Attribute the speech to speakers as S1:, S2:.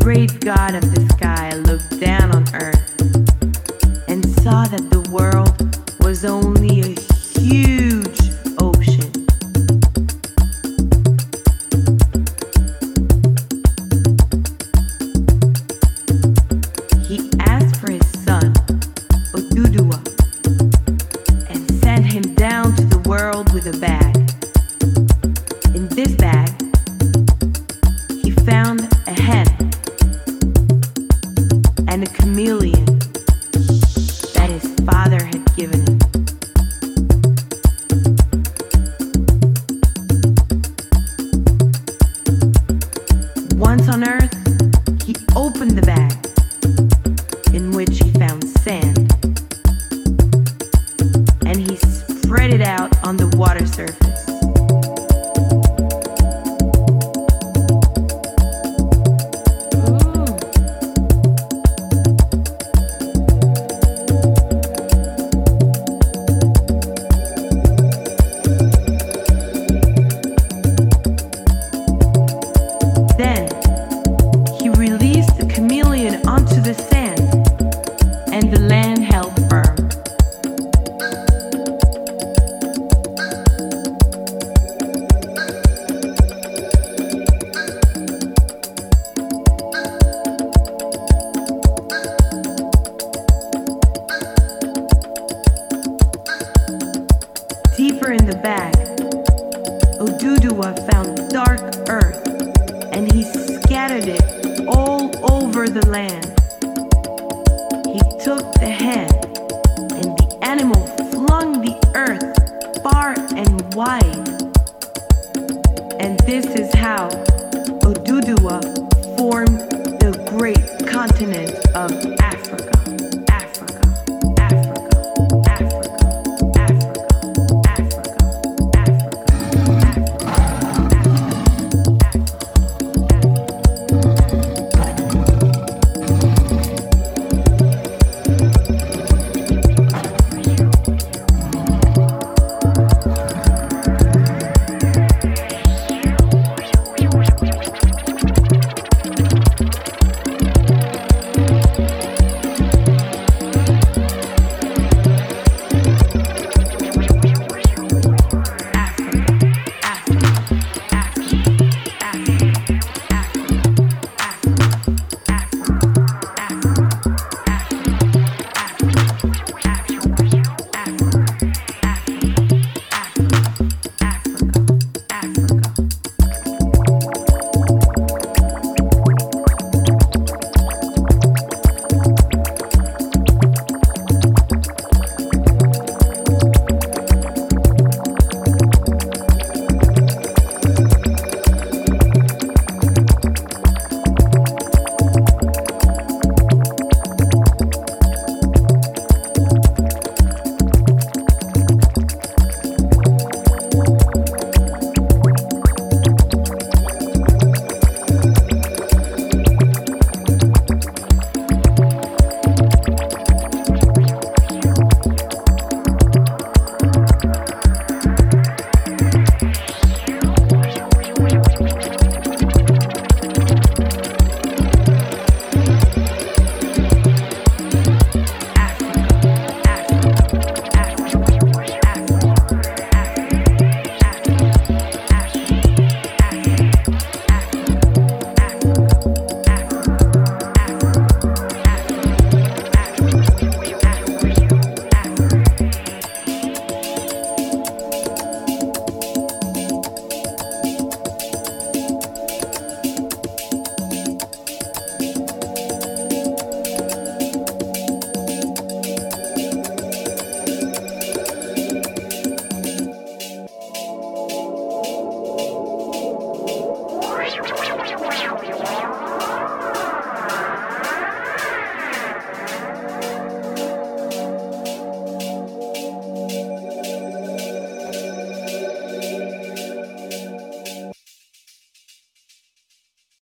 S1: great God of the sky looked down on earth and saw that the world was only a huge ocean. He asked for his son, Oduduwa, and sent him down to the world with a bag. In this bag, he found a hen and a chameleon that his father had given him. Once on earth, he opened the bag, in which he found sand, and he spread it out on the water surface. Then he released the chameleon onto the sand, and the land held firm. Deeper in the bag, Oduduwa found dark earth, and he scattered it all over the land. He took the hen, and the animal flung the earth far and wide. And this is how Oduduwa formed